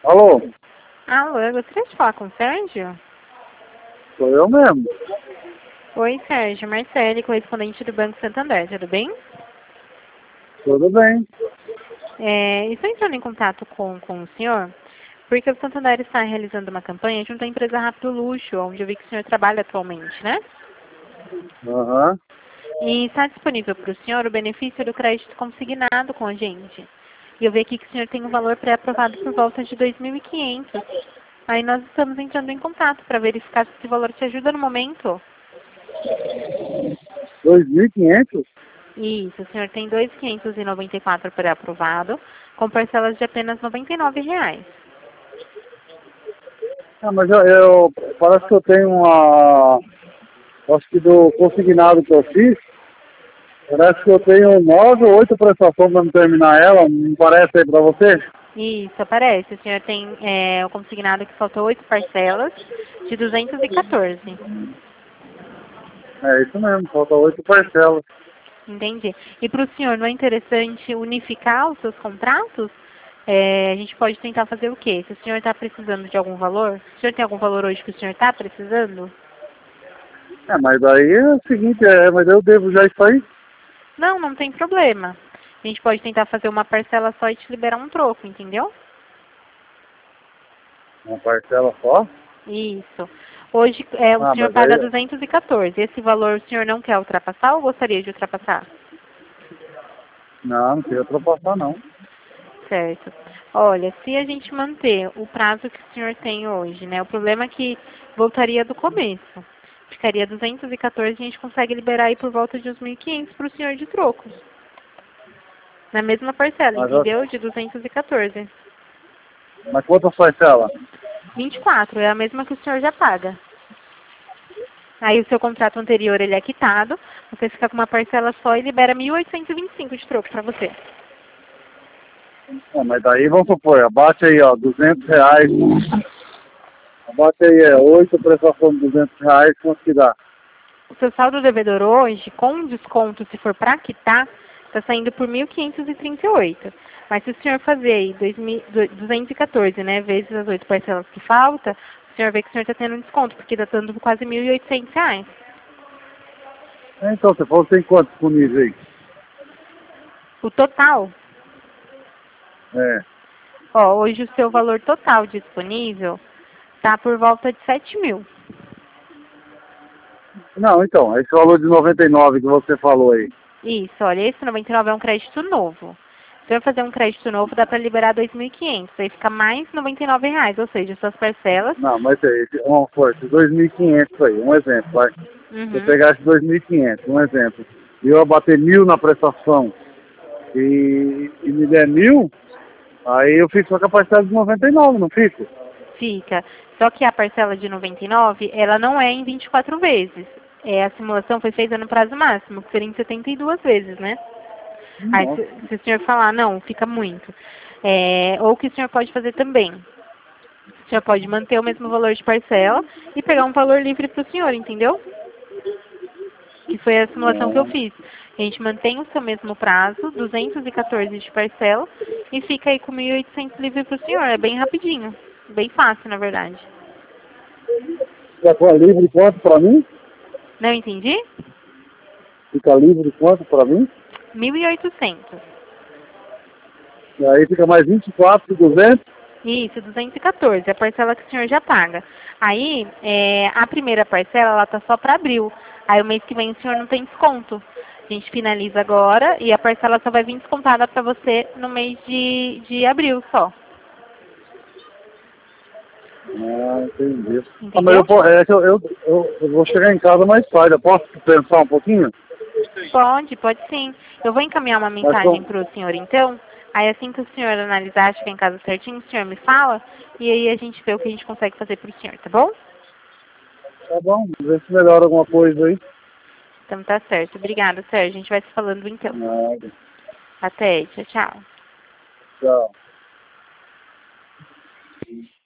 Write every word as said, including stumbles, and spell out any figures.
Alô, Alô, eu gostaria de falar com o Sérgio? sou eu mesmo. Oi, Sérgio. Marcele, correspondente do Banco Santander, tudo bem? Tudo bem. É, estou entrando em contato com, com o senhor, porque o Santander está realizando uma campanha junto à empresa Rápido Luxo, onde eu vi que o senhor trabalha atualmente, né? Aham. E está disponível para o senhor o benefício do crédito consignado com a gente. E eu vi aqui que o senhor tem um valor pré-aprovado por volta de dois mil e quinhentos. Aí nós estamos entrando em contato para verificar se esse valor te ajuda no momento. dois mil e quinhentos? Isso, o senhor tem dois mil quinhentos e noventa e quatro pré-aprovado, com parcelas de apenas noventa e nove reais. Ah, mas eu, eu- parece que eu tenho uma. Acho que do consignado que eu fiz, parece que eu tenho nove ou oito prestações para me terminar ela. Não parece aí para você? Isso, aparece. O senhor tem é, o consignado que faltou oito parcelas de duzentos e quatorze. É isso mesmo, falta oito parcelas. Entendi. E para o senhor não é interessante unificar os seus contratos? É, a gente pode tentar fazer o quê? Se o senhor está precisando de algum valor, o senhor tem algum valor hoje que o senhor está precisando? É, mas aí é o seguinte, é, mas eu devo já isso aí? Não, não tem problema. A gente pode tentar fazer uma parcela só e te liberar um troco, entendeu? Uma parcela só? Isso. Hoje é, o Ah, senhor mas paga aí. duzentos e quatorze. Esse valor o senhor não quer ultrapassar ou gostaria de ultrapassar? Não, não queria ultrapassar não. Certo. Olha, se a gente manter o prazo que o senhor tem hoje, né? O problema é que voltaria do começo. Ficaria duzentos e quatorze e a gente consegue liberar aí por volta de uns mil e quinhentos para o senhor de trocos. Na mesma parcela, Mas, eu- entendeu? De duzentos e quatorze. mas quantas parcelas? vinte e quatro é a mesma que o senhor já paga. Aí o seu contrato anterior ele é quitado, você fica com uma parcela só e libera mil oitocentos e vinte e cinco de troco para você. Ah, mas daí vamos supor, abate aí, ó, duzentos reais. Abate aí, é oito prestações de duzentos reais, quanto que dá? O seu saldo devedor hoje, com desconto, se for para quitar, está saindo por mil quinhentos e trinta e oito. Mas se o senhor fazer aí dois mil, duzentos e quatorze, né, vezes as oito parcelas que falta, o senhor vê que o senhor está tendo um desconto, porque está dando quase mil e oitocentos reais. É, então, você falou que tem quanto disponível aí? O total, É. ó, hoje o seu valor total disponível está por volta de sete mil. Não, então, esse valor de noventa e nove que você falou aí. Isso, olha, esse noventa e nove é um crédito novo. Se o senhor fazer um crédito novo, dá para liberar dois mil e quinhentos. Aí fica mais noventa e nove reais, ou seja, suas parcelas. Não, mas é, esse, vamos supor, esses dois mil e quinhentos aí, um exemplo, vai. Se eu Uhum. pegar esses dois mil e quinhentos, um exemplo, e eu abater mil na prestação e, e me der mil, aí eu fico só com a parcela de noventa e nove, não fico? Fica. Só que a parcela de noventa e nove, ela não é em vinte e quatro vezes. É, a simulação foi feita no prazo máximo, que seria em setenta e duas vezes, né? Aí Nossa. se, se o senhor falar, não, fica muito. É, ou o que o senhor pode fazer também. O senhor pode manter o mesmo valor de parcela e pegar um valor livre para o senhor, entendeu? Que foi a simulação que eu É. fiz. A gente mantém o seu mesmo prazo, duzentos e quatorze de parcela, e fica aí com mil e oitocentos livre para o senhor. É bem rapidinho. Bem fácil, na verdade. Fica livre quanto pra mim? Não entendi? Fica livre quanto pra mim? mil e oitocentos. E aí fica mais vinte e quatro, duzentos. Isso, duzentos e quatorze, a parcela que o senhor já paga. Aí, é, a primeira parcela, ela tá só para abril. Aí o mês que vem o senhor não tem desconto. A gente finaliza agora e a parcela só vai vir descontada para você no mês de, de abril só. Ah, entendi. Ah, mas eu, Entendeu? po- é que eu, eu, eu, eu vou chegar em casa mais tarde. Eu posso pensar um pouquinho? Pode, pode sim. Eu vou encaminhar uma Mas mensagem com, para o senhor então. Aí assim que o senhor analisar, chegar em casa certinho, o senhor me fala. E aí a gente vê o que a gente consegue fazer para o senhor, tá bom? tá bom, vê se melhora alguma coisa aí. Então tá certo. Obrigada, Sérgio. A gente vai se falando então. Nada. Até. Tchau, tchau. Tchau.